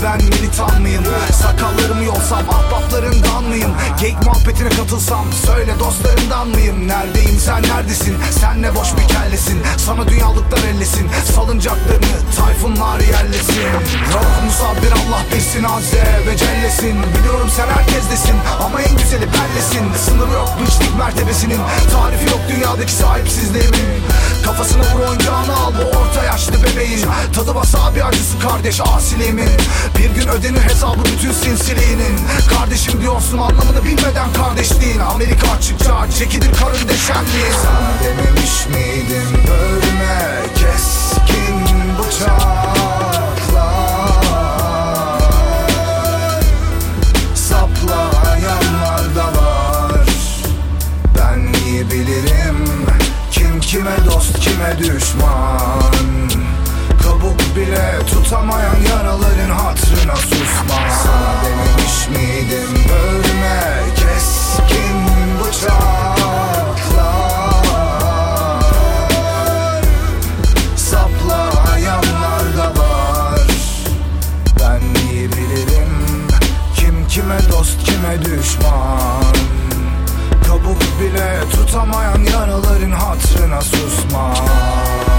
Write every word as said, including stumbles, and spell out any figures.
ben militan mıyım? Sakallarımı yolsam ahbaplarından mıyım? Geyik muhabbetine katılsam söyle dostlarından mıyım? Neredeyim sen neredesin? Sen ne boş bir kellesin. Sana dünyalıklar ellesin. Salıncaklarını tayfunlar yerlesin. Ruh musabbir Allah bilsin azze ve cellesin. Biliyorum sen herkesdesin ama en güzeli bellesin. Sınırı yok bu içlik mertebesinin. Tarifi yok dünyadaki sahipsizliğimin. Kafasına vur oyuncağını al bu orta yaşlı bebeğin. Tadı basa bir acısı kardeş asiliğimin. Bir gün ödenir hesabı bütün sinsiliğinin. Kardeşim diyorsun anlamını bilmeden kardeşliğin. Amerika açıkça çekilir karın deşenliğin. Sana dememiş miydim bölme keskin bıçakla saplayanlar da var. Ben iyi bilirim kim kime dost kime düşman. Kabuk bile tutamayan yaraların hatrına susma. Sana dememiş miydim bölme keskin bıçakla saplayanlar da var. Ben iyi bilirim kim kime dost kime düşman. Kabuk bile tutamayan yaraların hatrına susma.